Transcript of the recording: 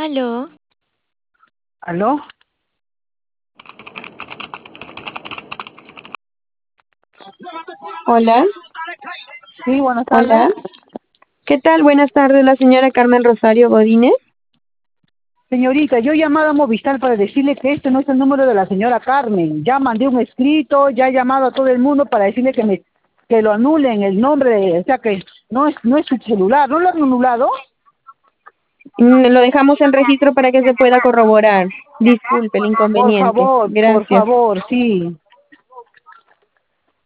Aló, ¿Aló? Hola, Sí, buenas tardes. hola. ¿Qué tal? Buenas tardes, la señora Carmen Rosario Godínez. Señorita, yo he llamado a Movistar para decirle que este no es el número de la señora Carmen. Ya mandé un escrito, ya he llamado a todo el mundo para decirle que lo anulen el nombre, o sea que no es su celular. ¿No lo han anulado? Lo dejamos en registro para que se pueda corroborar. Disculpe el inconveniente. Por Gracias. favor, sí.